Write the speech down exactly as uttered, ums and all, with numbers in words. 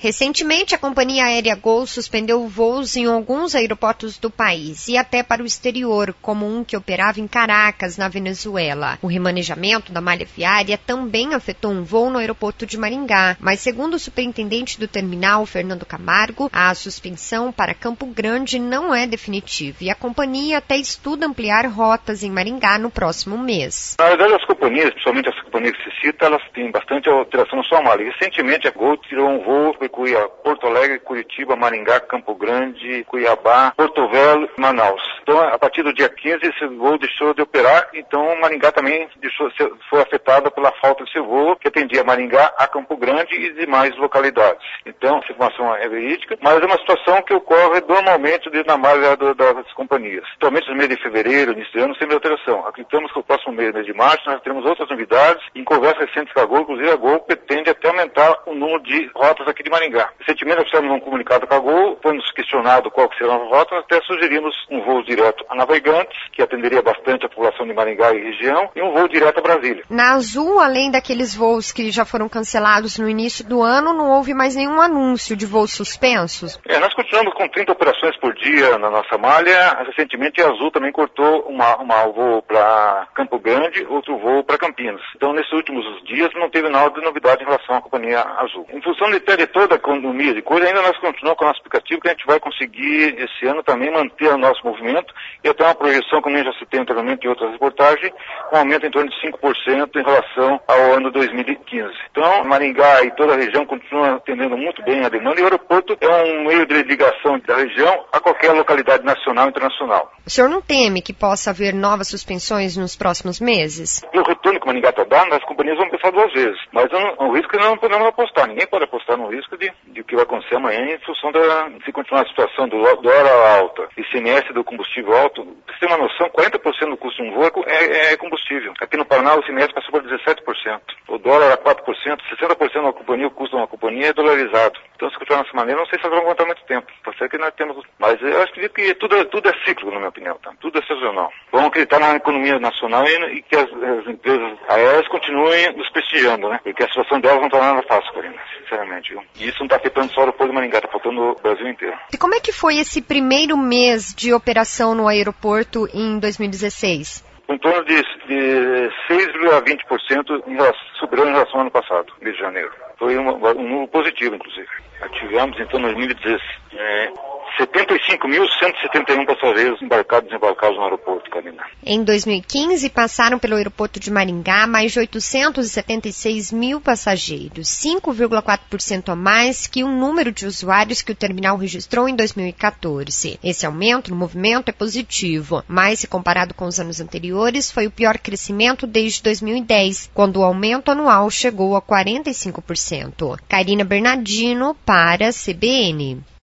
Recentemente, a companhia aérea Gol suspendeu voos em alguns aeroportos do país e até para o exterior, como um que operava em Caracas, na Venezuela. O remanejamento da malha viária também afetou um voo no aeroporto de Maringá, mas segundo o superintendente do terminal, Fernando Camargo, a suspensão para Campo Grande não é definitiva e a companhia até estuda ampliar rotas em Maringá no próximo mês. Na verdade, as companhias, principalmente as companhias que se cita, elas têm bastante alteração na sua malha. Recentemente, a Gol tirou um voo para Porto Alegre, Curitiba, Maringá, Campo Grande, Cuiabá, Porto Velho e Manaus. Então, a partir do dia quinze, esse voo deixou de operar, então Maringá também deixou, foi afetada pela falta desse voo, que atendia Maringá a Campo Grande e demais localidades. Então, essa informação é verídica, mas é uma situação que ocorre normalmente na malha do, das companhias. Atualmente, no mês de fevereiro, início de ano, sem alteração. Acreditamos que no próximo mês, mês de março, nós teremos outras novidades. Em conversas recentes com a Gol, inclusive a Gol pretende até aumentar o número de rotas aqui de Maringá. Recentemente nós fizemos um comunicado com a Gol, foi nos questionado qual que será a rota, nós até sugerimos um voo direto a Navegantes, que atenderia bastante a população de Maringá e região, e um voo direto a Brasília. Na Azul, além daqueles voos que já foram cancelados no início do ano, não houve mais nenhum anúncio de voos suspensos? É, nós continuamos com trinta operações por dia na nossa malha. Recentemente a Azul também cortou uma, uma voo para Campo Grande, outro voo para Campinas. Então nesses últimos dias não teve nada de novidade em relação à companhia Azul. Em função de, de toda a economia de coisa, ainda nós continuamos com o nosso aplicativo, que a gente vai conseguir esse ano também manter o nosso movimento e até uma projeção, como eu já citei anteriormente em outras reportagens, um aumento em torno de cinco por cento em relação ao ano dois mil e quinze. Então, Maringá e toda a região continuam atendendo muito bem a demanda e o aeroporto é um meio de ligação da região a qualquer localidade nacional e internacional. O senhor não teme que possa haver novas suspensões nos próximos meses? Pelo retorno que Maringá está dando, as companhias vão pensar duas vezes. Mas o risco nós não podemos apostar. Ninguém pode apostar no risco de, de o que vai acontecer amanhã em função da, se continuar a situação do dólar alta e I C M S do combustível alto. Pra você ter uma noção, quarenta por cento do custo de um voo é, é combustível. Aqui no Paraná o I C M S passou por dezessete por cento. O dólar era quatro por cento, sessenta por cento da companhia, o custo de uma companhia é dolarizado. Então se continuar dessa maneira, não sei se vai aguentar muito tempo. Pode ser que nós temos... Mas eu acho que tudo, tudo é cíclico, na minha opinião. Tá? Tudo é sazonal. Vamos acreditar na economia nacional e, e que as, as empresas aéreas continuem nos prestigiando, né? Porque a situação delas não está nada fácil, Karina, sinceramente. Viu? E isso não está afetando só o aeroporto de Maringá, está afetando o Brasil inteiro. E como é que foi esse primeiro mês de operação no aeroporto em dois mil e dezesseis? Em torno de, de seis vírgula vinte por cento superior em relação ao ano passado, mês de janeiro. Foi um, um número positivo, inclusive. Tivemos, então, em dois mil e dezesseis, é, setenta e cinco mil cento e setenta e um passageiros embarcados e desembarcados no aeroporto, Karina. Em dois mil e quinze, passaram pelo aeroporto de Maringá mais de oitocentos e setenta e seis mil passageiros, cinco vírgula quatro por cento a mais que o número de usuários que o terminal registrou em dois mil e quatorze. Esse aumento no movimento é positivo, mas se comparado com os anos anteriores, foi o pior crescimento desde dois mil e dez, quando o aumento anual chegou a quarenta e cinco por cento. Karina Bernardino para a C B N.